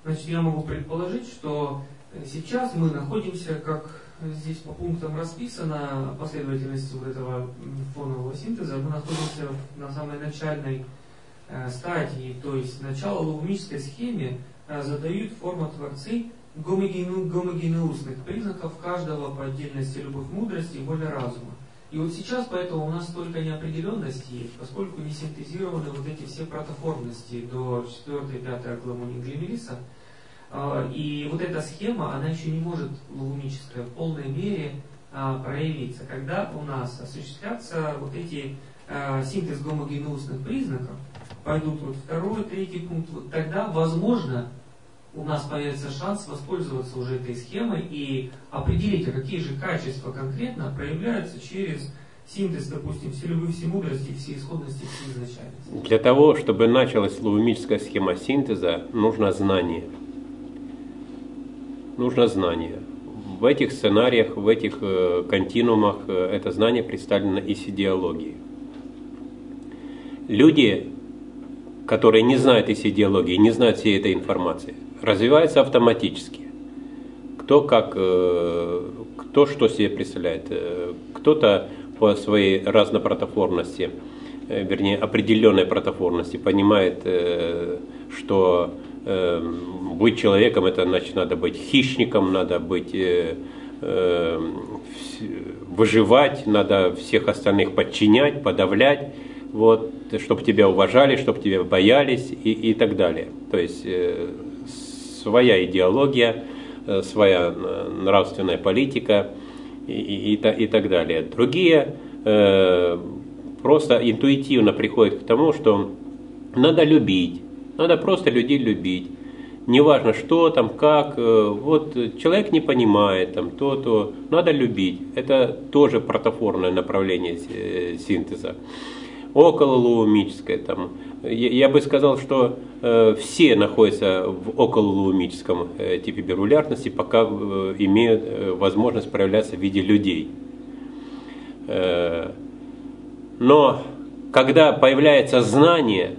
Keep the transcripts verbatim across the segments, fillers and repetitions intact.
Значит, я могу предположить, что сейчас мы находимся, как здесь по пунктам расписано, последовательности вот этого фонового синтеза, мы находимся на самой начальной э, стадии, то есть начало логарифмической схеме э, задают форма-творцы гомогену, гомогенеусных признаков каждого по отдельности любых мудрости и воля разума. И вот сейчас поэтому у нас столько неопределенности есть, поскольку не синтезированы вот эти все протоформности до четвёртой, пятой агламонии Глимериса. И вот эта схема, она еще не может логарифмическая в полной мере проявиться. Когда у нас осуществятся вот эти синтез гомогенеусных признаков, пойдут вот второй, третий пункт, вот тогда, возможно, у нас появится шанс воспользоваться уже этой схемой и определить, а какие же качества конкретно проявляются через синтез, допустим, все любви, все мудрости, все исходности, все изначальности. Для того, чтобы началась логарифмическая схема синтеза, нужно знание. Нужно знание. В этих сценариях, в этих э, континуумах э, это знание представлено и с идеологией. Люди, которые не знают из идеологии, не знают всей этой информации, развиваются автоматически. Кто как, э, кто что себе представляет. Кто-то по своей разнопротоформности, э, вернее определенной протоформности понимает, э, что э, быть человеком, это значит, надо быть хищником, надо быть, э, э, выживать, надо всех остальных подчинять, подавлять, вот, чтобы тебя уважали, чтобы тебя боялись и, и так далее. То есть э, своя идеология, э, своя нравственная политика и, и, и, и так далее. Другие э, просто интуитивно приходят к тому, что надо любить, надо просто людей любить. Неважно что там, как, вот человек не понимает, там, то-то, надо любить. Это тоже протоформное направление синтеза. Околологарифмическое, там, я бы сказал, что э, все находятся в околологарифмическом э, типе бирулярности, пока э, имеют э, возможность проявляться в виде людей. Э, но когда появляется знание,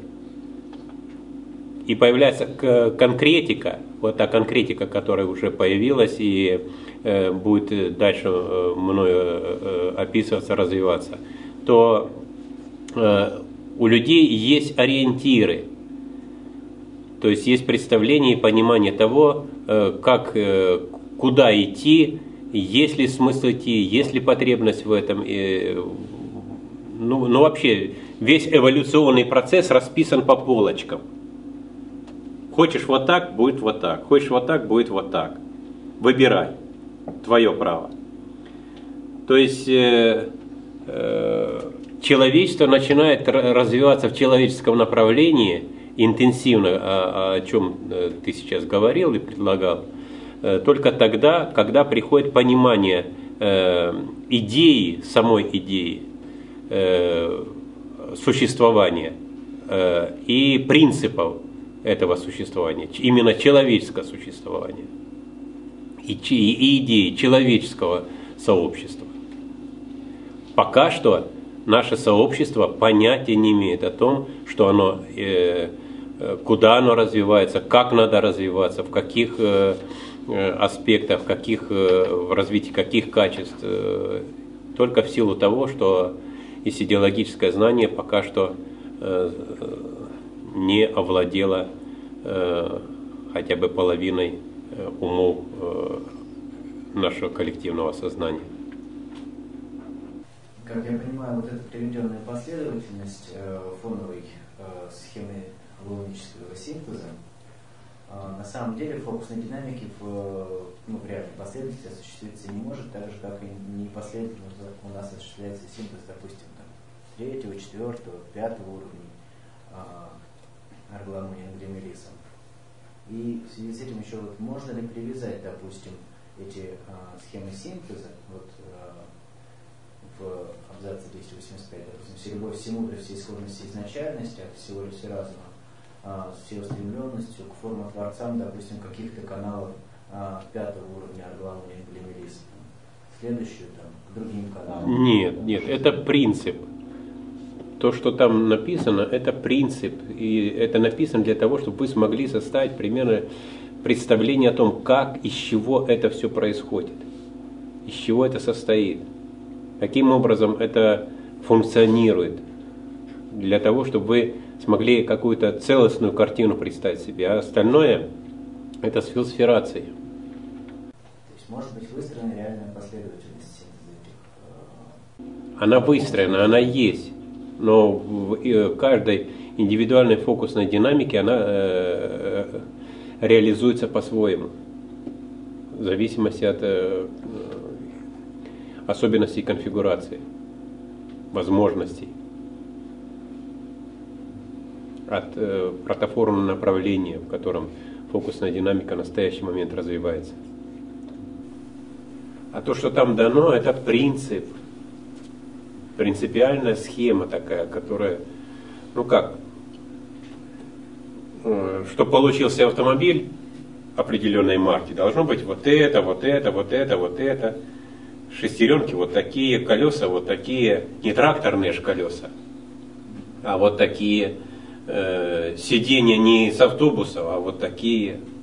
и появляется конкретика, вот та конкретика, которая уже появилась и э, будет дальше э, мною э, описываться, развиваться, то э, у людей есть ориентиры, то есть есть представление и понимание того, э, как, э, куда идти, есть ли смысл идти, есть ли потребность в этом. Э, ну, ну вообще весь эволюционный процесс расписан по полочкам. Хочешь вот так, будет вот так. Хочешь вот так, будет вот так. Выбирай. Твое право. То есть э, э, человечество начинает развиваться в человеческом направлении интенсивно, о, о чем ты сейчас говорил и предлагал, э, только тогда, когда приходит понимание э, идеи, самой идеи э, существования э, и принципов этого существования, именно человеческого существования и, и идеи человеческого сообщества. Пока что наше сообщество понятия не имеет о том, что оно, э, куда оно развивается, как надо развиваться, в каких э, аспектах, в, каких, э, в развитии каких качеств, э, только в силу того, что из идеологическое знание пока что э, не овладела э, хотя бы половиной э, умов э, нашего коллективного сознания. Как я понимаю, вот эта приведенная последовательность э, фоновой э, схемы логарифмического синтеза э, на самом деле в фокусной динамике в, ну, в реальной последовательности осуществиться не может, так же как и не последовательно у нас осуществляется синтез, допустим, там, третьего, четвертого, пятого уровня э, Аргламония Глимериса. И в связи с этим еще вот можно ли привязать, допустим, эти э, схемы синтеза, вот э, в абзаце двести восемьдесят пять, допустим, все любовь, все мудрость, все исходность, все изначальность, от всего лишь все разума, э, с всей устремленностью к формотворцам, допустим, каких-то каналов э, пятого уровня Аргламония Глимериса, следующую там, к другим каналам. Нет, нет, это принцип. То, что там написано, это принцип, и это написано для того, чтобы вы смогли составить примерно представление о том, как, из чего это все происходит, из чего это состоит, каким образом это функционирует, для того, чтобы вы смогли какую-то целостную картину представить себе, а остальное это сфилосферация. То есть может быть выстроена реальная последовательность синтеза? Она выстроена, она есть, но в каждой индивидуальной фокусной динамике она э, реализуется по-своему, в зависимости от э, особенностей конфигурации, возможностей, от э, протоформного направления, в котором фокусная динамика в настоящий момент развивается. А то, что там дано, это принцип, принципиальная схема такая, которая, ну как, э, чтобы получился автомобиль определенной марки, должно быть вот это, вот это, вот это, вот это, шестеренки вот такие, колеса вот такие, не тракторные же колеса, а вот такие. Сиденья не с автобуса, а вот такие.